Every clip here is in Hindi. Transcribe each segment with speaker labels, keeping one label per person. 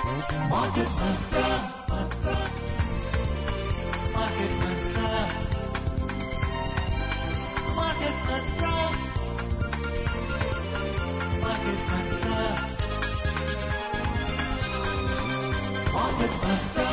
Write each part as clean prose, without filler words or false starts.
Speaker 1: Market Mantra, Market Mantra, Market Mantra, Market Mantra, Market Mantra,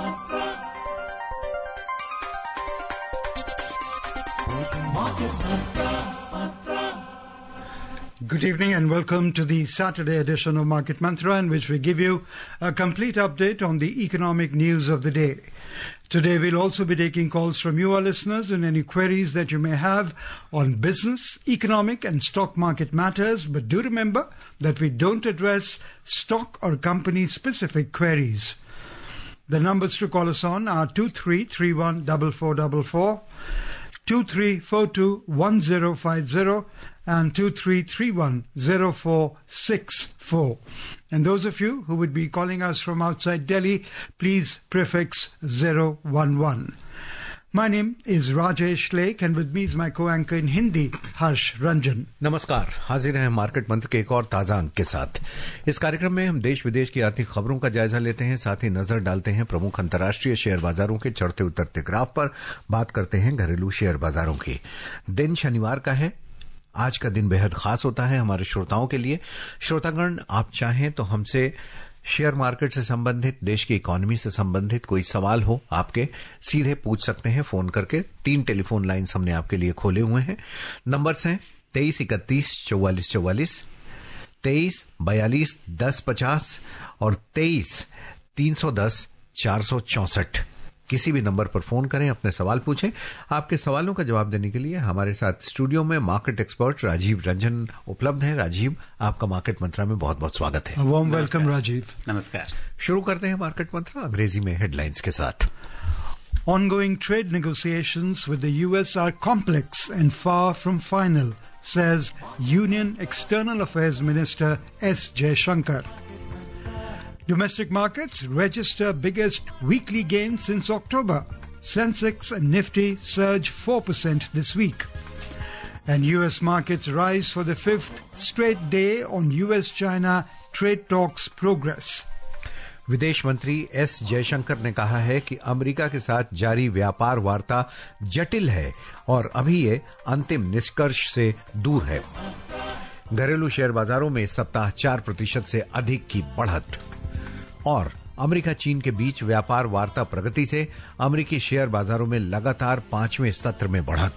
Speaker 1: Market Mantra, Mantra.
Speaker 2: Good evening and welcome to the Saturday edition of Market Mantra, in which we give you a complete update on the economic news of the day. Today we'll also be taking calls from you, our listeners, and any queries that you may have on business, economic and stock market matters. But do remember that we don't address stock or company specific queries. The numbers to call us on are 23314444, 23421050 and 23310464. And those of you who would be calling us from outside Delhi, please prefix 011. My name is Rajesh Lake and with me is my co-anchor in Hindi, Harsh Ranjan.
Speaker 3: नमस्कार, हाजिर हैं मार्केट मंत्र के एक और ताजा अंक के साथ। इस कार्यक्रम में हम देश विदेश की आर्थिक खबरों का जायजा लेते हैं, साथ ही नजर डालते हैं प्रमुख अंतर्राष्ट्रीय शेयर बाजारों के चढ़ते उतरते ग्राफ पर, बात करते हैं घरेलू शेयर बाजारों की। दिन शनिवार का है। आज का दिन बेहद खास होता है हमारे श्रोताओं के लिए। श्रोतागण, आप चाहें तो हमसे शेयर मार्केट से संबंधित, देश की इकोनॉमी से संबंधित कोई सवाल हो आपके, सीधे पूछ सकते हैं फोन करके। 3 टेलीफोन लाइन्स हमने आपके लिए खोले हुए हैं। नंबर्स हैं 23314444, 23421050 और 23310464। किसी भी नंबर पर फोन करें, अपने सवाल पूछें। आपके सवालों का जवाब देने के लिए हमारे साथ स्टूडियो में मार्केट एक्सपर्ट राजीव रंजन उपलब्ध हैं। राजीव, आपका मार्केट मंत्रा में बहुत बहुत स्वागत है।
Speaker 2: Warm welcome Rajeev.
Speaker 4: नमस्कार।
Speaker 3: शुरू करते हैं मार्केट मंत्रा अंग्रेजी में हेडलाइंस के साथ।
Speaker 2: Ongoing trade negotiations with the US are complex and far from final, says Union External Affairs Minister S. Jaishankar. Domestic markets register biggest weekly gain since October. Sensex and Nifty surge 4% this week. And US markets rise for the 5th straight day on US-China trade talks progress.
Speaker 3: विदेश मंत्री एस जयशंकर ने कहा है कि अमेरिका के साथ जारी व्यापार वार्ता जटिल है और अभी ये अंतिम निष्कर्ष से दूर है। घरेलू शेयर बाजारों में सप्ताह 4% से अधिक की बढ़त। और अमेरिका चीन के बीच व्यापार वार्ता प्रगति से अमेरिकी शेयर बाजारों में लगातार 5वें सत्र में बढ़त।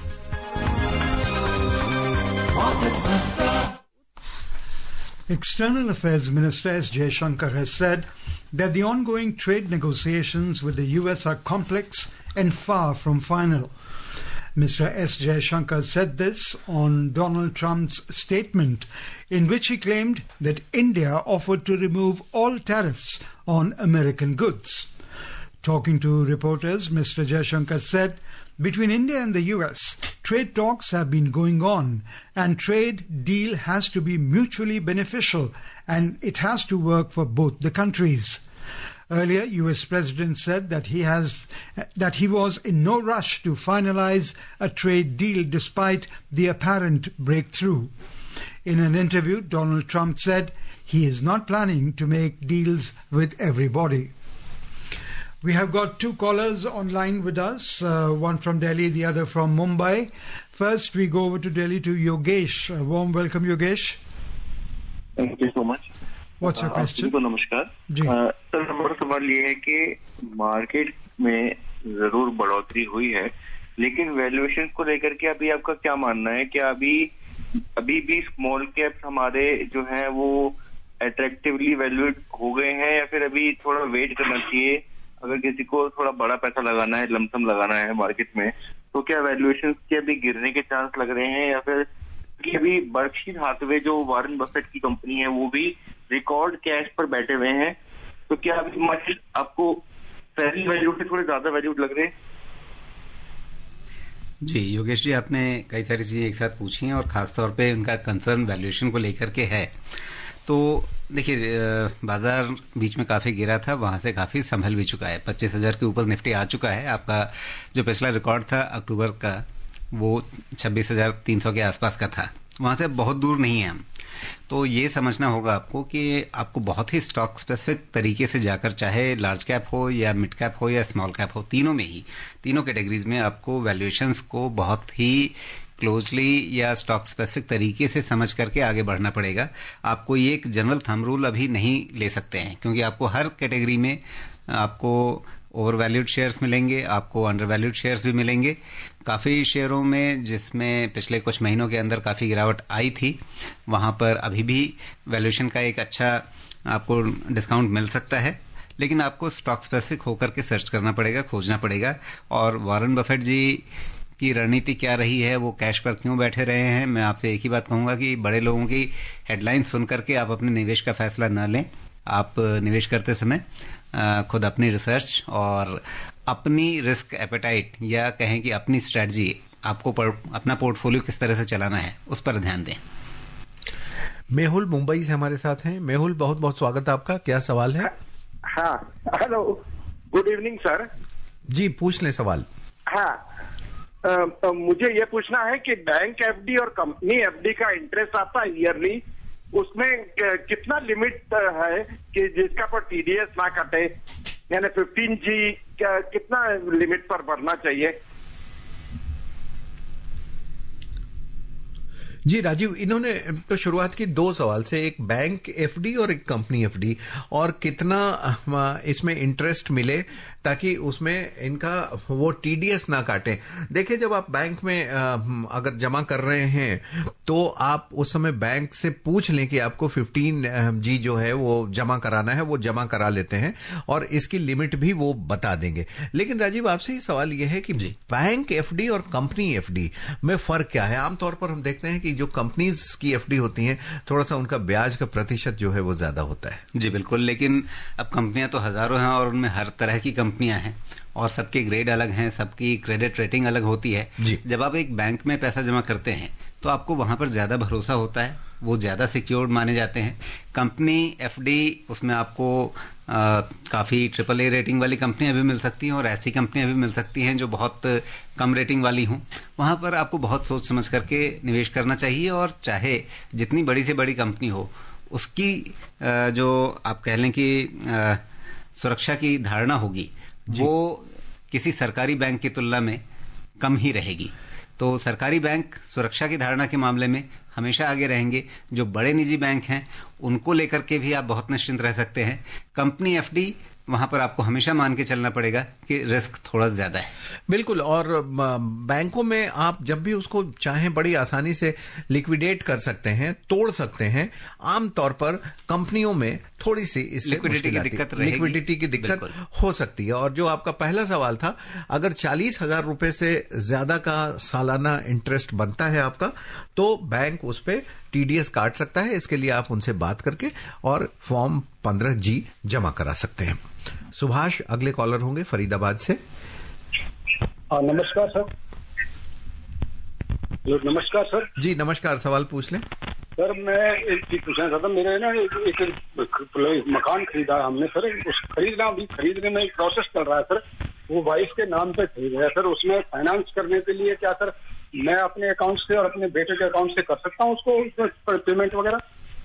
Speaker 2: External Affairs Minister S. Jaishankar has said that the ongoing trade negotiations with the US are complex and far from final. Mr. S. Jaishankar said this on Donald Trump's statement, in which he claimed that India offered to remove all tariffs on American goods. Talking to reporters, Mr. Jaishankar said, between India and the US, trade talks have been going on, and trade deal has to be mutually beneficial, and it has to work for both the countries. Earlier, US President said that he was in no rush to finalize a trade deal despite the apparent breakthrough. In an interview, Donald Trump said he is not planning to make deals with everybody. We have got 2 callers online with us, one from Delhi, the other from Mumbai. First, we go over to Delhi to Yogesh. A warm welcome, Yogesh.
Speaker 5: Thank you so much.
Speaker 2: What's your question?
Speaker 5: को नमस्कार
Speaker 2: जी।
Speaker 5: सर, हमारा सवाल ये है कि मार्केट में जरूर बढ़ोतरी हुई है, लेकिन वैल्यूएशन को लेकर के अभी आपका क्या मानना है? क्या अभी भी स्मॉल कैप्स हमारे जो हैं वो अट्रैक्टिवली वैल्यूड हो गए हैं, या फिर अभी थोड़ा वेट करना चाहिए? अगर किसी को थोड़ा बड़ा पैसा लगाना है, लमसम लगाना है मार्केट में, तो क्या वैल्यूएशन के अभी गिरने के चांस लग रहे हैं? या फिर कि अभी बर्कशायर हाथवे जो वॉरेन बफेट की कंपनी है वो भी रिकॉर्ड कैश पर बैठे हुए हैं, तो क्या अभी मार्केट आपको पहली वैल्यू से थोड़े ज्यादा वैल्यूड लग रहे हैं?
Speaker 4: जी योगेश जी, आपने कई सारी चीजें एक साथ पूछी हैं और खासतौर पे उनका कंसर्न वैल्यूएशन को लेकर के है। तो देखिए, बाजार बीच में काफी गिरा था, वहां से काफी संभल भी चुका है। 25,000 के ऊपर निफ्टी आ चुका है। आपका जो पिछला रिकॉर्ड था अक्टूबर का, वो 26,300 के आसपास का था, वहां से बहुत दूर नहीं है हम। तो ये समझना होगा आपको कि आपको बहुत ही स्टॉक स्पेसिफिक तरीके से जाकर, चाहे लार्ज कैप हो या मिड कैप हो या स्मॉल कैप हो, तीनों में ही, तीनों कैटेगरीज में आपको वैल्यूएशंस को बहुत ही क्लोजली या स्टॉक स्पेसिफिक तरीके से समझ करके आगे बढ़ना पड़ेगा। आपको ये एक जनरल थंब रूल अभी नहीं ले सकते हैं, क्योंकि आपको हर कैटेगरी में आपको ओवर वैल्यूड शेयर्स मिलेंगे, आपको अंडर वैल्यूड शेयर्स भी मिलेंगे। काफी शेयरों में जिसमें पिछले कुछ महीनों के अंदर काफी गिरावट आई थी, वहां पर अभी भी वैल्यूएशन का एक अच्छा आपको डिस्काउंट मिल सकता है, लेकिन आपको स्टॉक स्पेसिफिक होकर के सर्च करना पड़ेगा, खोजना पड़ेगा। और वॉरेन बफेट जी की रणनीति क्या रही है, वो कैश पर क्यों बैठे रहे हैं, मैं आपसे एक ही बात कहूंगा कि बड़े लोगों की हेडलाइन सुन करके आप अपने निवेश का फैसला न लें। आप निवेश करते समय खुद अपनी रिसर्च और अपनी रिस्क एपेटाइट, या कहें कि अपनी स्ट्रेटजी, आपको अपना पोर्टफोलियो किस तरह से चलाना है, उस पर ध्यान दें।
Speaker 3: मेहुल मुंबई से हमारे साथ हैं। मेहुल, बहुत बहुत स्वागत आपका। क्या सवाल है?
Speaker 6: हाँ, हेलो, गुड इवनिंग सर।
Speaker 3: जी, पूछ लें सवाल।
Speaker 6: हाँ, मुझे ये पूछना है कि बैंक एफडी और कंपनी एफडी का इंटरेस्ट आता है ईयरली, उसमें कितना लिमिट है कि जिसका पर टीडीएस ना कटे, यानी 15G कितना लिमिट पर भरना चाहिए?
Speaker 3: जी राजीव, इन्होंने तो शुरुआत की 2 सवाल से, एक बैंक एफडी और एक कंपनी एफडी, और कितना इसमें इंटरेस्ट मिले ताकि उसमें इनका वो टीडीएस ना काटे। देखिए, जब आप बैंक में अगर जमा कर रहे हैं तो आप उस समय बैंक से पूछ लें कि आपको 15G जो है वो जमा कराना है, वो जमा करा लेते हैं और इसकी लिमिट भी वो बता देंगे। लेकिन राजीव, आपसे सवाल ये है कि बैंक एफडी और कंपनी एफडी में फर्क क्या है? आमतौर पर हम देखते हैं कि जो कंपनीज की एफडी होती हैं, थोड़ा सा उनका ब्याज का प्रतिशत जो है वो ज्यादा होता है।
Speaker 4: जी बिल्कुल, लेकिन अब कंपनियां तो हजारों हैं और उनमें हर तरह की कंपनियां हैं और सबके ग्रेड अलग हैं, सबकी क्रेडिट रेटिंग अलग होती है। जब आप एक बैंक में पैसा जमा करते हैं तो आपको वहां पर ज्यादा भरोसा होता है, वो ज्यादा सिक्योर्ड माने जाते हैं। कंपनी एफडी, उसमें आपको काफी AAA रेटिंग वाली कंपनियां भी मिल सकती हैं और ऐसी कंपनियां भी मिल सकती हैं जो बहुत कम रेटिंग वाली हों। वहां पर आपको बहुत सोच समझ करके निवेश करना चाहिए, और चाहे जितनी बड़ी से बड़ी कंपनी हो, उसकी जो आप कह लें कि सुरक्षा की धारणा होगी, वो किसी सरकारी बैंक की तुलना में कम ही रहेगी। तो सरकारी बैंक सुरक्षा की धारणा के मामले में हमेशा आगे रहेंगे। जो बड़े निजी बैंक हैं उनको लेकर के भी आप बहुत निश्चिंत रह सकते हैं। कंपनी एफडी, वहां पर आपको हमेशा मान के चलना पड़ेगा कि रिस्क थोड़ा ज्यादा है।
Speaker 3: बिल्कुल, और बैंकों में आप जब भी उसको चाहें बड़ी आसानी से लिक्विडेट कर सकते हैं, तोड़ सकते हैं। आमतौर पर कंपनियों में थोड़ी सी इससे लिक्विडिटी की दिक्कत हो सकती है। और जो आपका पहला सवाल था, अगर 40,000 रुपए से ज्यादा का सालाना इंटरेस्ट बनता है आपका, तो बैंक उस पर टीडीएस काट सकता है। इसके लिए आप उनसे बात करके और फॉर्म 15G जमा करा सकते हैं। सुभाष अगले कॉलर होंगे फरीदाबाद से।
Speaker 7: नमस्कार सर। नमस्कार सर।
Speaker 3: जी नमस्कार, सवाल पूछ लें।
Speaker 7: सर, मैं एक चीज पूछना चाहता हूँ। मेरे ना एक मकान खरीदा हमने सर, उस खरीदने में एक प्रोसेस चल रहा है सर। वो वाइफ के नाम पे खरीद रहा है सर। उसमें फाइनेंस करने के लिए क्या सर मैं अपने अकाउंट से और अपने बेटे के अकाउंट से कर सकता हूँ उसको पेमेंट वगैरह?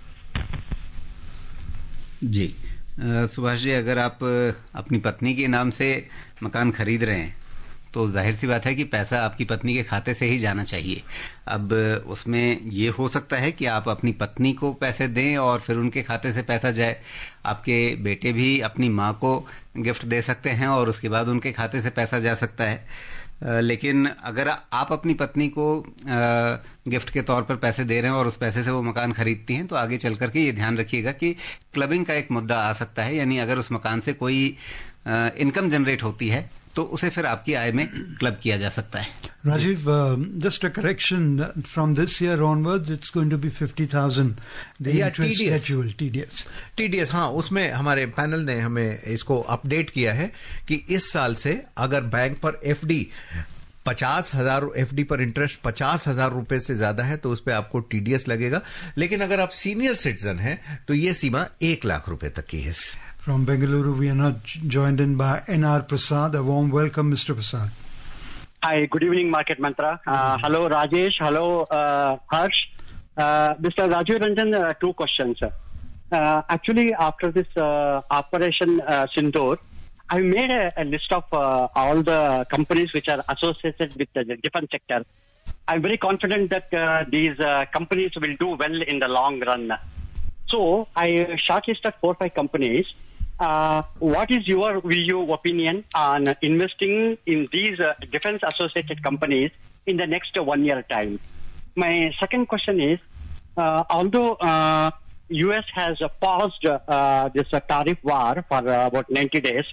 Speaker 4: जी सुभाष जी, अगर आप अपनी पत्नी के नाम से मकान खरीद रहे हैं तो जाहिर सी बात है कि पैसा आपकी पत्नी के खाते से ही जाना चाहिए। अब उसमें ये हो सकता है कि आप अपनी पत्नी को पैसे दें और फिर उनके खाते से पैसा जाए। आपके बेटे भी अपनी माँ को गिफ्ट दे सकते हैं और उसके बाद उनके खाते से पैसा जा सकता है। लेकिन अगर आप अपनी पत्नी को गिफ्ट के तौर पर पैसे दे रहे हैं और उस पैसे से वो मकान खरीदती हैं, तो आगे चल करके ये ध्यान रखिएगा कि क्लबिंग का एक मुद्दा आ सकता है। यानी अगर उस मकान से कोई इनकम जनरेट होती है तो उसे फिर आपकी आय में क्लब किया जा सकता है।
Speaker 2: Rajiv, just a correction. From this year onwards, it's going to be 50,000. The interest schedule,
Speaker 3: TDS, हाँ, उसमें हमारे पैनल ने हमें इसको अपडेट किया है कि इस साल से अगर बैंक पर एफडी 50,000 एफडी पर इंटरेस्ट 50,000 रुपए से ज्यादा है तो उस पर आपको टीडीएस लगेगा। लेकिन अगर आप सीनियर सिटीजन हैं तो ये सीमा 1 लाख रुपए तक की है।
Speaker 2: From Bengaluru, we are not joined in by NR Prasad. A warm welcome, Mr. Prasad.
Speaker 8: Hi, good evening, Market Mantra. Hello, Rajesh. Hello, Harsh. Mr. Rajiv Ranjan, two questions. Actually, after this Operation Sindoor, I made a list of all the companies which are associated with the defense sector. I'm very confident that these companies will do well in the long run. So I shortlisted 4 or 5 companies. What is your opinion on investing in these defense associated companies in the next 1 year time? My second question is, although US has paused this tariff war for about 90 days,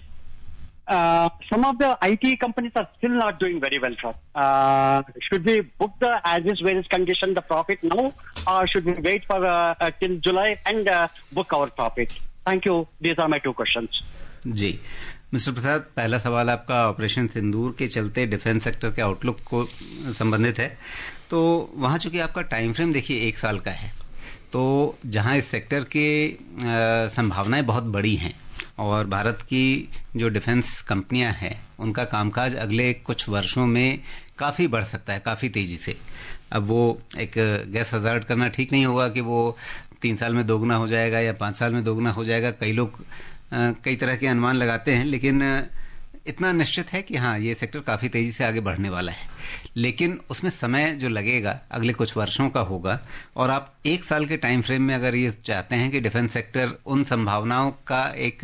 Speaker 8: some of the IT companies are still not doing very well, sir. Should we book the as is various condition the profit now, or should we wait for till July and book our profit? Thank you. These are my 2 questions.
Speaker 4: जी मिस्टर प्रसाद, पहला सवाल आपका ऑपरेशन सिंदूर के चलते डिफेंस सेक्टर के आउटलुक को संबंधित है। तो वहाँ चूंकि आपका टाइम फ्रेम देखिए 1 साल का है, तो जहाँ इस सेक्टर के संभावनाएं बहुत बड़ी हैं और भारत की जो डिफेंस कंपनियां हैं उनका कामकाज अगले कुछ वर्षों में काफ़ी बढ़ सकता है, काफ़ी तेज़ी से। अब वो एक गैस हज़ार्ड करना ठीक नहीं होगा कि वो 3 साल में दोगुना हो जाएगा या 5 साल में दोगुना हो जाएगा। कई लोग कई तरह के अनुमान लगाते हैं, लेकिन इतना निश्चित है कि हाँ, ये सेक्टर काफ़ी तेज़ी से आगे बढ़ने वाला है। लेकिन उसमें समय जो लगेगा अगले कुछ वर्षों का होगा, और आप 1 साल के टाइम फ्रेम में अगर ये चाहते हैं कि डिफेंस सेक्टर उन संभावनाओं का एक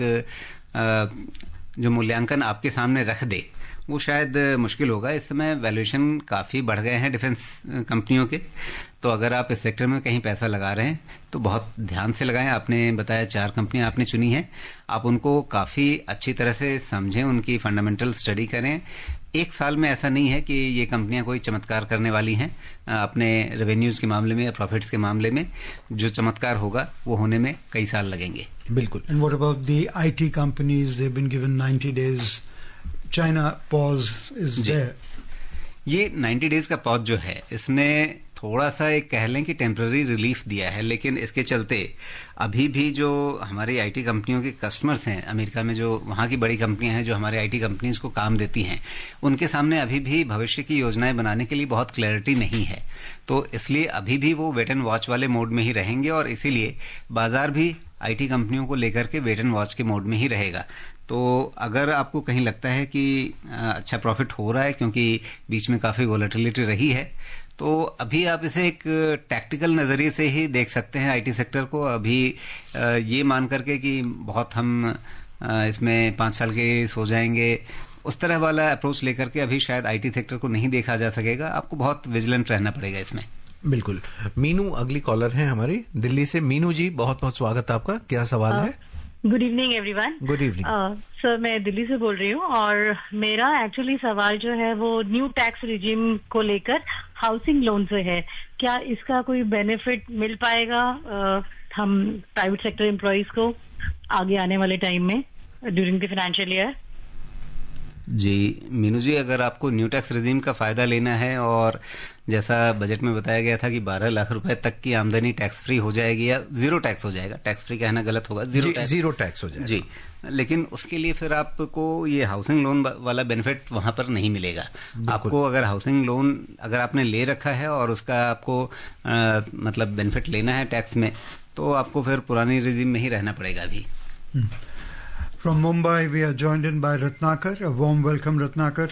Speaker 4: जो मूल्यांकन आपके सामने रख दे, वो शायद मुश्किल होगा। इस समय वैल्यूएशन काफ़ी बढ़ गए हैं डिफेंस कंपनियों के। तो अगर आप इस सेक्टर में कहीं पैसा लगा रहे हैं तो बहुत ध्यान से लगाएं। आपने बताया 4 कंपनियां आपने चुनी हैं, आप उनको काफ़ी अच्छी तरह से समझें, उनकी फंडामेंटल स्टडी करें। 1 साल में ऐसा नहीं है कि ये कंपनियां कोई चमत्कार करने वाली हैं अपने रेवेन्यूज के मामले में या प्रॉफिट्स के मामले में। जो चमत्कार होगा वो होने में कई साल लगेंगे।
Speaker 3: बिल्कुल।
Speaker 2: And what about the IT companies? They've been given 90 days. China pause is there.
Speaker 4: ये 90 डेज का पॉज जो है, इसने थोड़ा सा एक कह लें कि टेम्पररी रिलीफ दिया है, लेकिन इसके चलते अभी भी जो हमारी आईटी कंपनियों के कस्टमर्स हैं अमेरिका में, जो वहाँ की बड़ी कंपनियां हैं जो हमारे आईटी कंपनीज को काम देती हैं, उनके सामने अभी भी भविष्य की योजनाएं बनाने के लिए बहुत क्लैरिटी नहीं है। तो इसलिए अभी भी वो वेट एंड वॉच वाले मोड में ही रहेंगे, और इसीलिए बाजार भी आईटी कंपनियों को लेकर के वेट एंड वॉच के मोड में ही रहेगा। तो अगर आपको कहीं लगता है कि अच्छा प्रॉफिट हो रहा है क्योंकि बीच में काफ़ी वॉलेटिलिटी रही है, तो अभी आप इसे एक टैक्टिकल नज़रिए से ही देख सकते हैं आईटी सेक्टर को। अभी ये मान करके कि बहुत हम इसमें 5 साल के सो जाएंगे, उस तरह वाला अप्रोच लेकर के अभी शायद आईटी सेक्टर को नहीं देखा जा सकेगा। आपको बहुत विजिलेंट रहना पड़ेगा इसमें।
Speaker 3: बिल्कुल। मीनू अगली कॉलर है हमारी दिल्ली से। मीनू जी, बहुत बहुत स्वागत आपका। क्या सवाल है?
Speaker 9: Good evening everyone.
Speaker 3: Good evening
Speaker 9: sir, मैं दिल्ली से बोल रही हूँ, और मेरा एक्चुअली सवाल जो है वो न्यू टैक्स रिजीम को लेकर हाउसिंग लोन से है। क्या इसका कोई बेनिफिट मिल पाएगा हम प्राइवेट सेक्टर एम्प्लॉइज को आगे आने वाले टाइम में ड्यूरिंग द फाइनेंशियल ईयर?
Speaker 4: जी मीनू जी, अगर आपको न्यू टैक्स रिजीम का फायदा लेना है, और जैसा बजट में बताया गया था कि 12 लाख रुपए तक की आमदनी टैक्स फ्री हो जाएगी या जीरो टैक्स हो जाएगा, टैक्स फ्री कहना गलत होगा,
Speaker 3: जीरो टैक्स हो जाएगा
Speaker 4: जी। लेकिन उसके लिए फिर आपको ये हाउसिंग लोन वाला बेनिफिट वहां पर नहीं मिलेगा। आपको अगर हाउसिंग लोन अगर आपने ले रखा है और उसका आपको मतलब बेनिफिट लेना है टैक्स में, तो आपको फिर पुरानी रिजीम में ही रहना पड़ेगा अभी।
Speaker 2: From Mumbai, we are joined in by Ratnakar. A warm welcome, Ratnakar.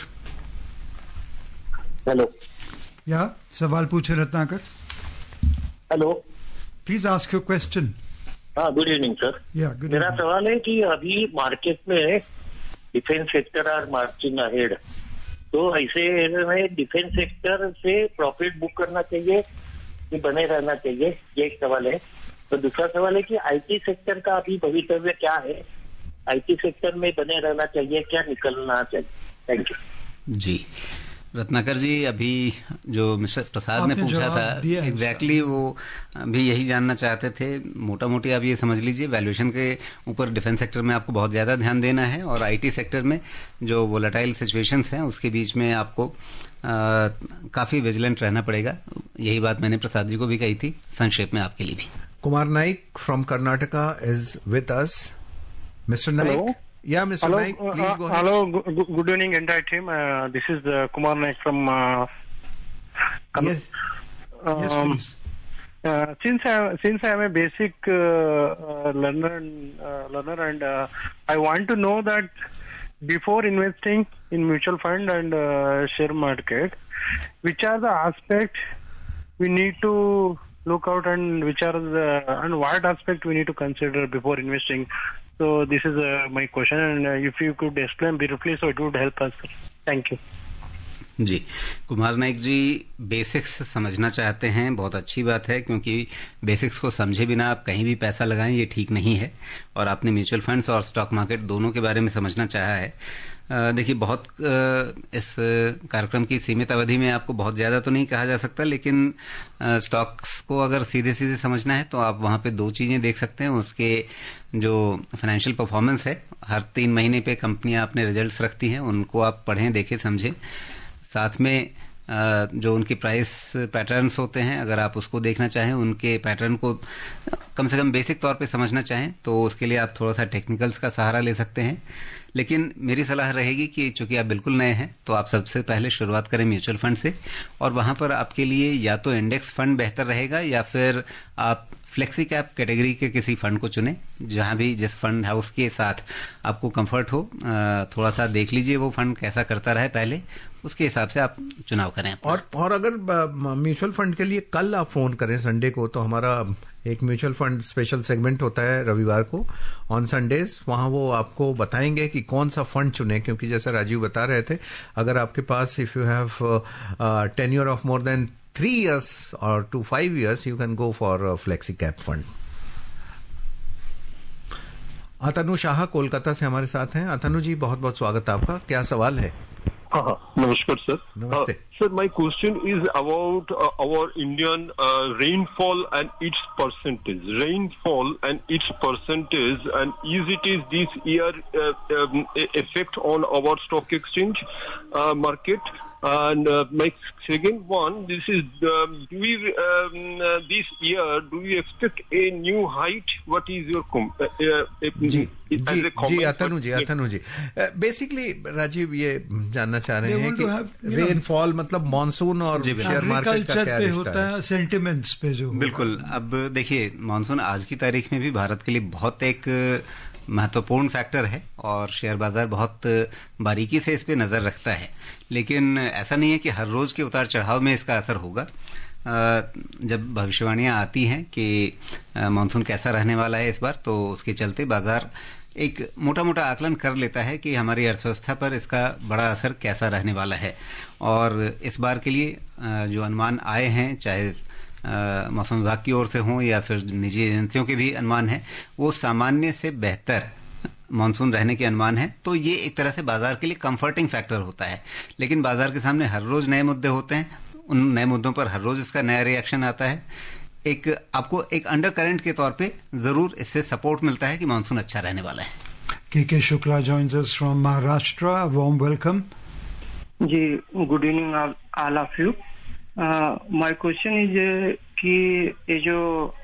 Speaker 10: Hello.
Speaker 2: Yeah, सवाल पूछे Ratnakar.
Speaker 10: Hello.
Speaker 2: Please ask your question.
Speaker 10: हाँ, good evening sir.
Speaker 2: Yeah, good
Speaker 10: मेरा
Speaker 2: evening.
Speaker 10: सवाल है कि अभी मार्केट में defence sector are marching ahead, तो ऐसे में डिफेंस सेक्टर से प्रॉफिट बुक करना चाहिए कि बने रहना चाहिए, ये एक सवाल है। तो दूसरा सवाल है कि आईटी सेक्टर का अभी भविष्य क्या है? आईटी सेक्टर में बने रहना चाहिए, क्या निकलना चाहिए? थैंक यू
Speaker 4: जी। रत्नाकर जी, अभी जो मिस्टर प्रसाद ने पूछा था एग्जैक्टली वो भी यही जानना चाहते थे। मोटा मोटी आप ये समझ लीजिए, वैल्यूएशन के ऊपर डिफेंस सेक्टर में आपको बहुत ज्यादा ध्यान देना है, और आईटी सेक्टर में जो वोलेटाइल सिचुएशंस हैं उसके बीच में आपको काफी विजिलेंट रहना पड़ेगा। यही बात मैंने प्रसाद जी को भी कही थी, संक्षेप में आपके लिए भी।
Speaker 3: Kumar Naik from Karnataka is with us. Mr. Naik?
Speaker 11: Hello.
Speaker 3: Yeah, Mr.
Speaker 11: Hello.
Speaker 3: Naik, please go ahead.
Speaker 11: Hello, good evening, entire team. This is Kumar Naik from...
Speaker 2: Yes, please.
Speaker 11: Since I am a basic learner and I want to know that before investing in mutual fund and share market, which are the aspects we need to look out and and what aspect we need to consider before investing. So this is my question, and if you could explain briefly, so it would help us. Thank you.
Speaker 4: जी, कुमार नाइक जी बेसिक्स समझना चाहते हैं, बहुत अच्छी बात है, क्योंकि बेसिक्स को समझे बिना आप कहीं भी पैसा लगाएं ये ठीक नहीं है। और आपने म्यूचुअल फंड्स और स्टॉक मार्केट दोनों के बारे में समझना चाहा है। देखिए, बहुत इस कार्यक्रम की सीमित अवधि में आपको बहुत ज्यादा तो नहीं कहा जा सकता, लेकिन स्टॉक्स को अगर सीधे सीधे समझना है तो आप वहां पे दो चीजें देख सकते हैं। उसके जो फाइनेंशियल परफॉर्मेंस है, हर 3 महीने पे कंपनियां अपने रिजल्ट्स रखती हैं, उनको आप पढ़ें, देखें, समझें। साथ में जो उनके प्राइस पैटर्न्स होते हैं, अगर आप उसको देखना चाहें, उनके पैटर्न को कम से कम बेसिक तौर पे समझना चाहें, तो उसके लिए आप थोड़ा सा टेक्निकल्स का सहारा ले सकते हैं। लेकिन मेरी सलाह रहेगी कि चूंकि आप बिल्कुल नए हैं, तो आप सबसे पहले शुरुआत करें म्यूचुअल फंड से, और वहां पर आपके लिए या तो इंडेक्स फंड बेहतर रहेगा या फिर आप फ्लेक्सी कैप कैटेगरी के किसी फंड को चुनें, जहां भी जिस फंड हाउस के साथ आपको कंफर्ट हो। थोड़ा सा देख लीजिए वो फंड कैसा करता रहे पहले, उसके हिसाब से आप चुनाव करें।
Speaker 3: और अगर म्यूचुअल फंड के लिए कल आप फोन करें संडे को, तो हमारा एक म्यूचुअल फंड स्पेशल सेगमेंट होता है रविवार को ऑन संडेज, वहां वो आपको बताएंगे कि कौन सा फंड चुने। क्योंकि जैसा राजीव बता रहे थे, अगर आपके पास if you have tenure of more than 3 years or to 5 years, you can go for a flexi cap fund. Atanu Shah Kolkata से हमारे साथ हैं। अतनु जी, बहुत बहुत स्वागत आपका। क्या सवाल है?
Speaker 12: हाँ, नमस्कार सर।
Speaker 3: नमस्ते
Speaker 12: sir, my question is about our Indian rainfall and its percentage. Rainfall and its percentage, and is this year effect on our stock exchange market? And my second one, this is this year, do we expect a new height? What is your
Speaker 3: जी अतनु जी बेसिकली राजीव ये जानना चाह रहे हैं कि रेनफॉल मतलब मानसून और शेयर मार्केट का क्या
Speaker 2: पे होता है, सेंटिमेंट्स पे जो।
Speaker 4: बिल्कुल। अब देखिए, मानसून आज की तारीख में भी भारत के लिए बहुत एक महत्वपूर्ण फैक्टर है, और शेयर बाजार बहुत बारीकी से इस पे नजर रखता है। लेकिन ऐसा नहीं है कि हर रोज के उतार चढ़ाव में इसका असर होगा। जब भविष्यवाणियां आती हैं कि मानसून कैसा रहने वाला है इस बार, तो उसके चलते बाजार एक मोटा मोटा आकलन कर लेता है कि हमारी अर्थव्यवस्था पर इसका बड़ा असर कैसा रहने वाला है। और इस बार के लिए जो अनुमान आए हैं, चाहे मौसम विभाग की ओर से हों या फिर निजी एजेंसियों के भी अनुमान है, वो सामान्य से बेहतर मानसून रहने के अनुमान है। तो ये एक तरह से बाजार के लिए कंफर्टिंग फैक्टर होता है। लेकिन बाजार के सामने हर रोज नए मुद्दे होते हैं, उन नए मुद्दों पर हर रोज इसका नया रिएक्शन आता है। आपको एक अंडर करंट के तौर पे जरूर इससे सपोर्ट मिलता है कि मानसून अच्छा रहने वाला है।
Speaker 2: K Shukla joins us from Maharashtra. A warm welcome.
Speaker 13: जी, good evening all of you. My question is कि ये जो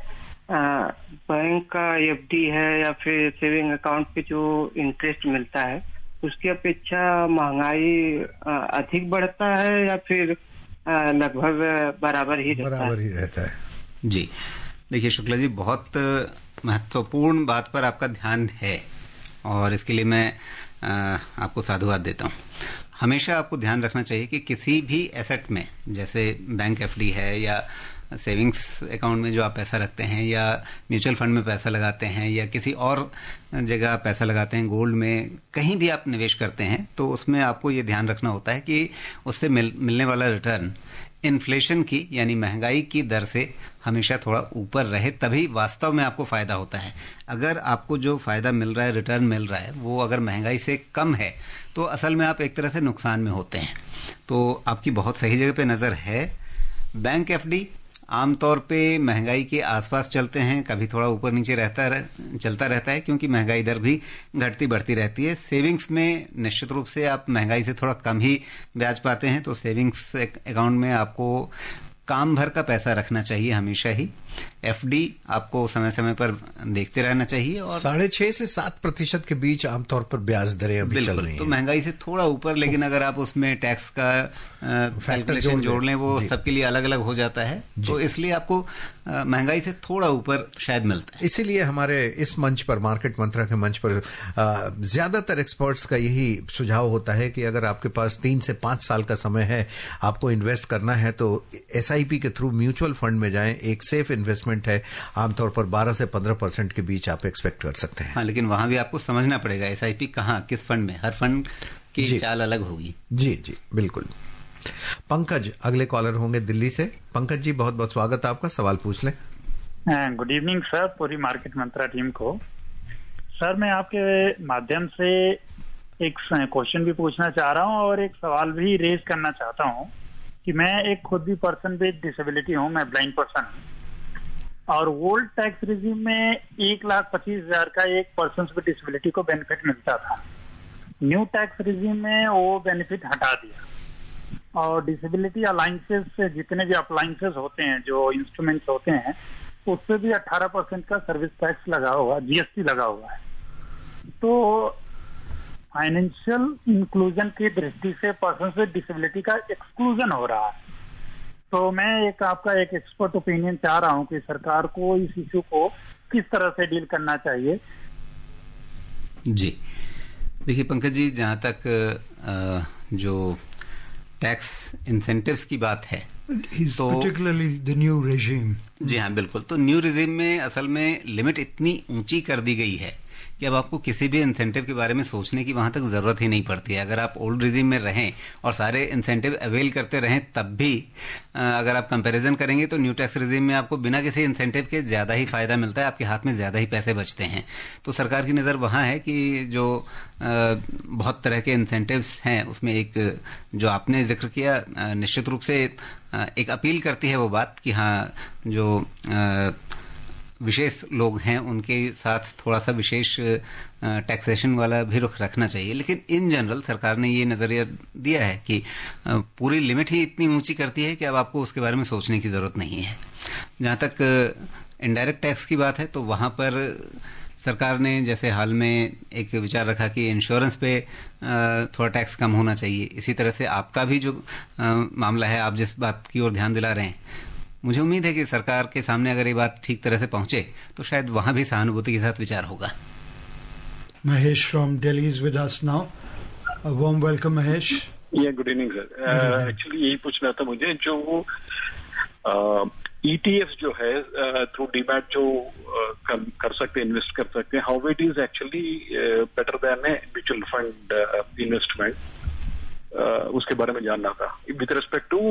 Speaker 13: बैंक का एफडी है या फिर सेविंग अकाउंट पे जो इंटरेस्ट मिलता है, उसकी अपेक्षा महंगाई अधिक बढ़ता है या फिर लगभग बराबर ही
Speaker 3: रहता है?
Speaker 4: जी, देखिए शुक्ला जी, बहुत महत्वपूर्ण बात पर आपका ध्यान है, और इसके लिए मैं आपको साधुवाद देता हूँ। हमेशा आपको ध्यान रखना चाहिए कि किसी भी एसेट में, जैसे बैंक एफडी है या सेविंग्स अकाउंट में जो आप पैसा रखते हैं, या म्यूचुअल फंड में पैसा लगाते हैं, या किसी और जगह पैसा लगाते हैं, गोल्ड में, कहीं भी आप निवेश करते हैं, तो उसमें आपको ये ध्यान रखना होता है कि उससे मिलने वाला रिटर्न इन्फ्लेशन की यानी महंगाई की दर से हमेशा थोड़ा ऊपर रहे, तभी वास्तव में आपको फायदा होता है। अगर आपको जो फायदा मिल रहा है, रिटर्न मिल रहा है, वो अगर महंगाई से कम है, तो असल में आप एक तरह से नुकसान में होते हैं। तो आपकी बहुत सही जगह पे नजर है। बैंक एफडी आमतौर पे महंगाई के आसपास चलते हैं, कभी थोड़ा ऊपर नीचे चलता रहता है, क्योंकि महंगाई दर भी घटती बढ़ती रहती है। सेविंग्स में निश्चित रूप से आप महंगाई से थोड़ा कम ही ब्याज पाते हैं, तो सेविंग्स अकाउंट में आपको काम भर का पैसा रखना चाहिए हमेशा ही। एफडी आपको समय समय पर देखते रहना चाहिए और
Speaker 3: 6.5 से 7% के बीच आमतौर पर ब्याज दरें अभी चल रही हैं।
Speaker 4: तो महंगाई से थोड़ा ऊपर, लेकिन अगर आप उसमें टैक्स का कैलकुलेशन जोड़ लें वो सबके लिए अलग अलग हो जाता है, तो इसलिए आपको महंगाई से थोड़ा ऊपर शायद मिलता है।
Speaker 3: इसीलिए हमारे इस मंच पर, मार्केट मंत्रा के मंच पर, ज्यादातर एक्सपर्ट्स का यही सुझाव होता है कि अगर आपके पास 3 से 5 साल का समय है, आपको इन्वेस्ट करना है, तो एसआईपी के थ्रू म्यूचुअल फंड में जाएं। एक सेफ इन्वेस्टमेंट है, आमतौर पर 12 से 15% के बीच आप एक्सपेक्ट कर सकते हैं।
Speaker 4: हाँ, लेकिन वहां भी आपको समझना पड़ेगा एसआईपी कहाँ, किस फंड में, हर फंड की चाल अलग होगी।
Speaker 3: जी जी बिल्कुल। पंकज अगले कॉलर होंगे दिल्ली से। पंकज जी, बहुत बहुत स्वागत है आपका, सवाल पूछ लें।
Speaker 14: गुड इवनिंग सर, पूरी मार्केट मंत्रा टीम को। सर, मैं आपके माध्यम से एक क्वेश्चन भी पूछना चाह रहा हूं और एक सवाल भी रेज करना चाहता हूं कि मैं एक खुद भी पर्सन विद डिसेबिलिटी हूं, मैं ब्लाइंड पर्सन हूं, और ओल्ड टैक्स रिजीम में 1,25,000 का एक पर्सन विद डिसेबिलिटी को बेनिफिट मिलता था। न्यू टैक्स रिजीम में वो बेनिफिट हटा दिया और डिसेबिलिटी अलाइंसेस से जितने भी अप्लाइंसेस होते हैं, जो इंस्ट्रूमेंट्स होते हैं, उससे भी 18% का सर्विस टैक्स लगा हुआ, जीएसटी लगा हुआ है। तो फाइनेंशियल इंक्लूजन की दृष्टि से पर्सन विद डिसेबिलिटी का एक्सक्लूजन हो रहा है। तो मैं आपका एक एक्सपर्ट ओपिनियन चाह रहा हूं कि सरकार को इस इश्यू को किस तरह से डील करना चाहिए।
Speaker 4: जी देखिए पंकज जी, जहां तक जो टैक्स इंसेंटिव्स की बात है,
Speaker 2: तो particularly the new regime.
Speaker 4: जी हाँ बिल्कुल। तो न्यू रिजीम में असल में लिमिट इतनी ऊंची कर दी गई है कि अब आपको किसी भी इंसेंटिव के बारे में सोचने की वहां तक जरूरत ही नहीं पड़ती है। अगर आप ओल्ड रिजीम में रहें और सारे इंसेंटिव अवेल करते रहें, तब भी अगर आप कंपैरिजन करेंगे तो न्यू टैक्स रिजीम में आपको बिना किसी इंसेंटिव के ज्यादा ही फायदा मिलता है, आपके हाथ में ज्यादा ही पैसे बचते हैं। तो सरकार की नजर वहां है कि जो बहुत तरह के इंसेंटिव्स हैं, उसमें एक जो आपने जिक्र किया, निश्चित रूप से एक अपील करती है वो बात कि हाँ, जो विशेष लोग हैं उनके साथ थोड़ा सा विशेष टैक्सेशन वाला भी रुख रखना चाहिए। लेकिन इन जनरल सरकार ने ये नजरिया दिया है कि पूरी लिमिट ही इतनी ऊंची करती है कि अब आपको उसके बारे में सोचने की जरूरत नहीं है। जहां तक इनडायरेक्ट टैक्स की बात है, तो वहां पर सरकार ने जैसे हाल में एक विचार रखा कि इंश्योरेंस पे थोड़ा टैक्स कम होना चाहिए। इसी तरह से आपका भी जो मामला है, आप जिस बात की ओर ध्यान दिला रहे हैं, मुझे उम्मीद है कि सरकार के सामने अगर ये बात ठीक तरह से पहुंचे तो शायद वहां भी सहानुभूति के साथ विचार होगा।
Speaker 2: Mahesh from Delhi is with us now. A warm welcome, Mahesh.
Speaker 15: Good evening sir. Actually यही पूछना था मुझे, जो ETF जो है थ्रू डीमैट जो कर सकते हैं, इन्वेस्ट कर सकते हैं, how it is actually better than a mutual fund investment, उसके बारे में जानना था with respect to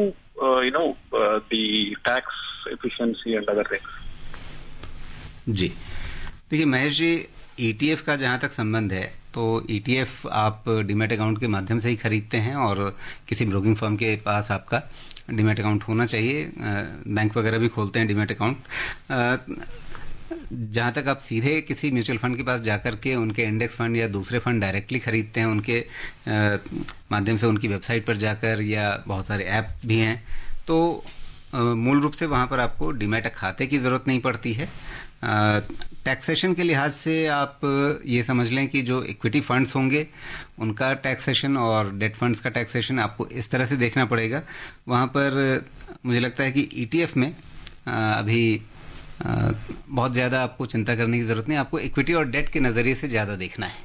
Speaker 15: the tax efficiency and other things.
Speaker 4: जी देखिए महेश जी, ETF का जहां तक संबंध है, तो ETF आप डीमैट अकाउंट के माध्यम से ही खरीदते हैं और किसी ब्रोकिंग फर्म के पास आपका डीमैट अकाउंट होना चाहिए। बैंक वगैरह भी खोलते हैं डीमैट अकाउंट। जहां तक आप सीधे किसी म्यूचुअल फंड के पास जाकर के उनके इंडेक्स फंड या दूसरे फंड डायरेक्टली खरीदते हैं, उनके माध्यम से उनकी वेबसाइट पर जाकर, या बहुत सारे ऐप भी हैं, तो मूल रूप से वहां पर आपको डीमैट खाते की जरूरत नहीं पड़ती है। टैक्सेशन के लिहाज से आप ये समझ लें कि जो इक्विटी फंड्स होंगे उनका टैक्सेशन और डेट फंड्स का टैक्सेशन आपको इस तरह से देखना पड़ेगा। वहां पर मुझे लगता है कि ETF में अभी बहुत ज्यादा आपको चिंता करने की जरूरत नहीं, आपको इक्विटी और डेट के नजरिए से ज्यादा देखना है।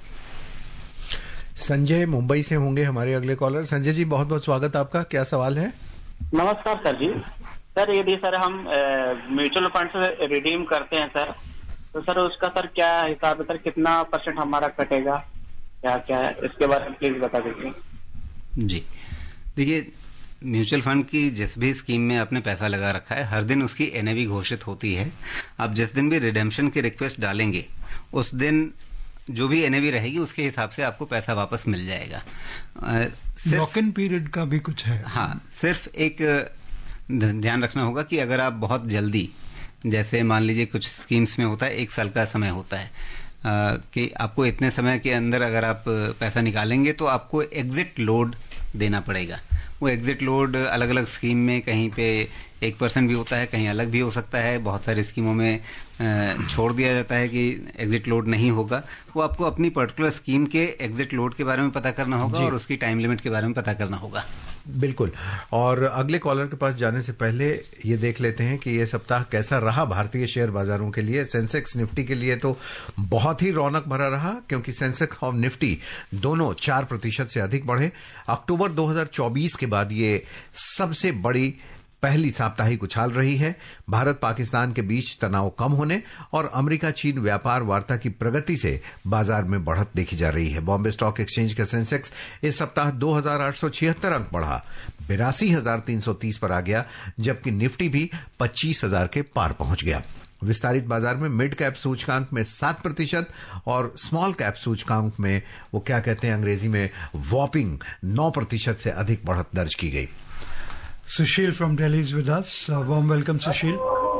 Speaker 3: संजय मुंबई से होंगे हमारे अगले कॉलर। संजय जी, बहुत बहुत स्वागत आपका, क्या सवाल है?
Speaker 16: नमस्कार सर जी। सर यदि सर हम म्यूचुअल फंड से रिडीम करते हैं सर, तो सर उसका सर क्या हिसाब है सर, कितना % हमारा कटेगा, क्या क्या है, इसके बारे में प्लीज बता दीजिए।
Speaker 4: जी देखिए, म्यूचुअल फंड की जिस भी स्कीम में आपने पैसा लगा रखा है, हर दिन उसकी NAV घोषित होती है। आप जिस दिन भी रिडेम्पशन की रिक्वेस्ट डालेंगे, उस दिन जो भी NAV रहेगी उसके हिसाब से आपको पैसा वापस मिल जाएगा।
Speaker 2: लॉक इन पीरियड का भी कुछ है?
Speaker 4: हाँ, सिर्फ एक ध्यान रखना होगा कि अगर आप बहुत जल्दी, जैसे मान लीजिए कुछ स्कीम्स में होता है 1 साल का समय होता है, कि आपको इतने समय के अंदर अगर आप पैसा निकालेंगे तो आपको एग्जिट लोड देना पड़ेगा। वो एग्जिट लोड अलग अलग स्कीम में कहीं पे 1% भी होता है, कहीं अलग भी हो सकता है, बहुत सारी स्कीमों में छोड़ दिया जाता है कि एग्जिट लोड नहीं होगा। वो आपको अपनी पर्टिकुलर स्कीम के एग्जिट लोड के बारे में पता करना होगा और उसकी टाइम लिमिट के बारे में पता करना होगा।
Speaker 3: बिल्कुल। और अगले कॉलर के पास जाने से पहले ये देख लेते हैं कि ये सप्ताह कैसा रहा भारतीय शेयर बाजारों के लिए। सेंसेक्स निफ्टी के लिए तो बहुत ही रौनक भरा रहा, क्योंकि सेंसेक्स और निफ्टी दोनों 4% से अधिक बढ़े। अक्टूबर 2024 के बाद ये सबसे बड़ी पहली साप्ताहिक उछाल रही है। भारत पाकिस्तान के बीच तनाव कम होने और अमेरिका चीन व्यापार वार्ता की प्रगति से बाजार में बढ़त देखी जा रही है। बॉम्बे स्टॉक एक्सचेंज का सेंसेक्स इस सप्ताह 2876 अंक बढ़ा, 82,330 पर आ गया, जबकि निफ्टी भी 25,000 के पार पहुंच गया। विस्तारित बाजार में मिड कैप सूचकांक में 7% और स्मॉल कैप सूचकांक में वो क्या कहते हैं अंग्रेजी में वॉपिंग 9% से अधिक बढ़त दर्ज की गई।
Speaker 2: Sushil from Delhi is with us. Warm welcome, Sushil.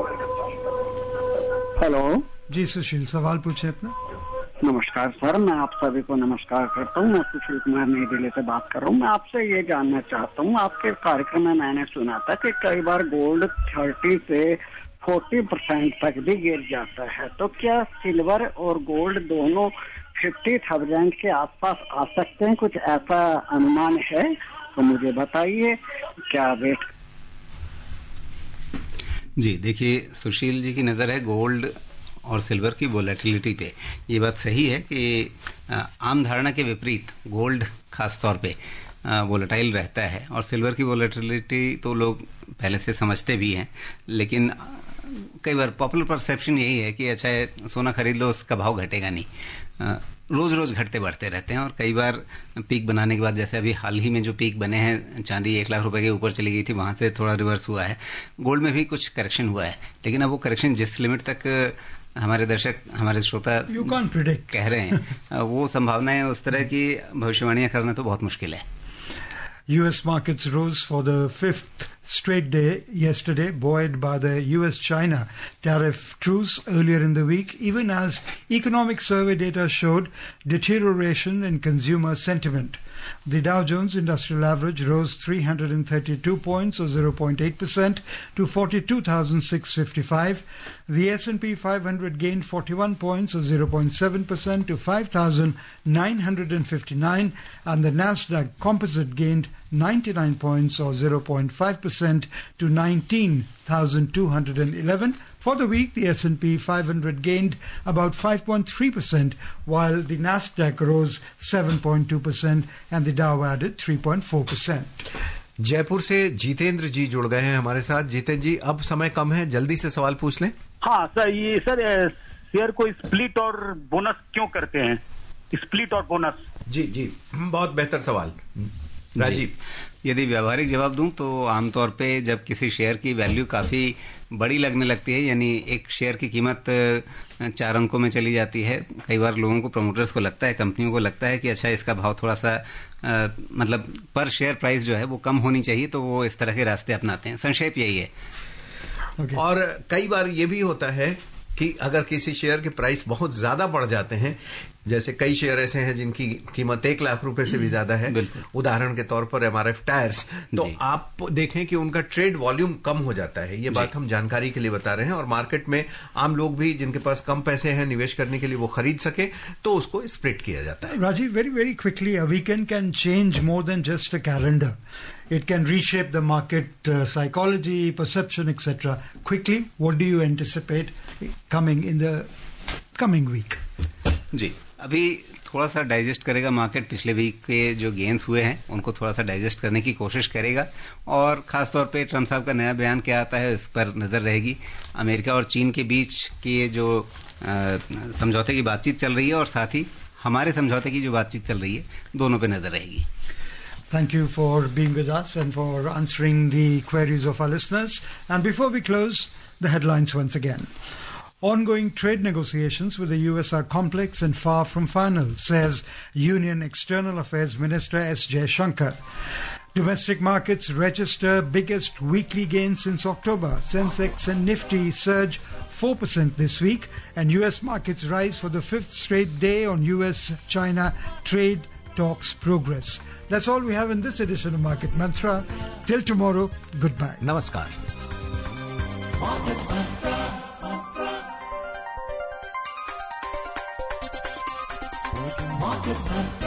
Speaker 17: Hello
Speaker 2: ji Sushil, सवाल पूछे अपना।
Speaker 17: नमस्कार सर, मैं आप सभी को नमस्कार करता हूँ। मैं सुशील कुमार नई दिल्ली से बात कर रहा हूँ। मैं आपसे ये जानना चाहता हूँ, आपके कार्यक्रम में मैंने सुना था कि कई बार गोल्ड 30 से 40% तक भी गिर जाता है, तो क्या सिल्वर और गोल्ड दोनों 50,000 के आसपास आ सकते हैं? कुछ ऐसा अनुमान है तो मुझे बताइए, क्या वेट?
Speaker 4: जी देखिए, सुशील जी की नज़र है गोल्ड और सिल्वर की वोलेटिलिटी पे। ये बात सही है कि आम धारणा के विपरीत गोल्ड खास तौर पे वोलेटाइल रहता है, और सिल्वर की वोलेटिलिटी तो लोग पहले से समझते भी हैं, लेकिन कई बार पॉपुलर परसेप्शन यही है कि अच्छा है सोना खरीद लो, उसका भाव घटेगा नहीं। रोज रोज घटते बढ़ते रहते हैं, और कई बार पीक बनाने के बाद, जैसे अभी हाल ही में जो पीक बने हैं, चांदी 1 लाख रुपए के ऊपर चली गई थी, वहां से थोड़ा रिवर्स हुआ है। गोल्ड में भी कुछ करेक्शन हुआ है, लेकिन अब वो करेक्शन जिस लिमिट तक हमारे दर्शक, हमारे श्रोता कह रहे हैं, वो संभावनाएं उस तरह की भविष्यवाणियां करना तो बहुत मुश्किल है।
Speaker 2: U.S. markets rose for the 5th straight day yesterday, buoyed by the U.S.-China tariff truce earlier in the week, even as economic survey data showed deterioration in consumer sentiment. The Dow Jones Industrial Average rose 332 points or 0.8% to 42,655. The S&P 500 gained 41 points or 0.7% to 5,959, and the Nasdaq Composite gained 99 points or 0.5% to 19,211. For the week, the S&P 500 gained about 5.3%, while the Nasdaq rose 7.2% and the Dow added 3.4%.
Speaker 3: Jaipur से जितेंद्र जी जुड़ गए हैं हमारे साथ। जितेंद्र जी, अब समय कम है, जल्दी से सवाल पूछ लें।
Speaker 18: हाँ सर, ये सर शेयर को स्प्लिट और बोनस क्यों करते हैं? स्प्लिट और बोनस।
Speaker 3: जी जी, बहुत बेहतर सवाल। राजीव,
Speaker 4: यदि व्यावहारिक जवाब दूं तो आमतौर पे जब किसी शेयर की वैल्यू काफी बड़ी लगने लगती है, यानी एक शेयर की कीमत 4 अंकों में चली जाती है, कई बार लोगों को, प्रमोटर्स को लगता है, कंपनियों को लगता है कि अच्छा इसका भाव थोड़ा सा मतलब पर शेयर प्राइस जो है वो कम होनी चाहिए, तो वो इस तरह के रास्ते अपनाते हैं। संक्षेप यही है।
Speaker 3: और कई बार ये भी होता है कि अगर किसी शेयर के प्राइस बहुत ज्यादा बढ़ जाते हैं, जैसे कई शेयर ऐसे हैं जिनकी कीमत 1 लाख रुपए से भी ज्यादा है, उदाहरण के तौर पर MRF टायर्स, तो आप देखें कि उनका ट्रेड वॉल्यूम कम हो जाता है। ये बात हम जानकारी के लिए बता रहे हैं, और मार्केट में आम लोग भी जिनके पास कम पैसे हैं निवेश करने के लिए, वो खरीद सके, तो उसको स्प्लिट किया जाता है।
Speaker 2: Rajiv, very very quickly, a weekend can change more than just a calendar. It can reshape the market psychology, perception, etc. Quickly, what do you anticipate coming in the coming week?
Speaker 4: जी, अभी थोड़ा सा डाइजेस्ट करेगा मार्केट, पिछले वीक के जो गेन्स हुए हैं उनको थोड़ा सा डाइजेस्ट करने की कोशिश करेगा, और खास तौर पे ट्रम्प साहब का नया बयान क्या आता है इस पर नजर रहेगी। अमेरिका और चीन के बीच की जो समझौते की बातचीत चल रही है, और साथ ही हमारे समझौते की जो बातचीत चल रही है, दोनों पे नजर रहेगी।
Speaker 2: Thank you for being with us and for answering the queries of our listeners. And before we close, the headlines once again. Ongoing trade negotiations with the US are complex and far from final, says Union External Affairs Minister S. Jaishankar. Domestic markets register biggest weekly gain since October. Sensex and Nifty surge 4% this week, and US markets rise for the 5th straight day on US-China trade talks progress. That's all we have in this edition of Market Mantra. Till tomorrow, goodbye.
Speaker 3: Namaskar.
Speaker 1: Market Mantra. Market Mantra.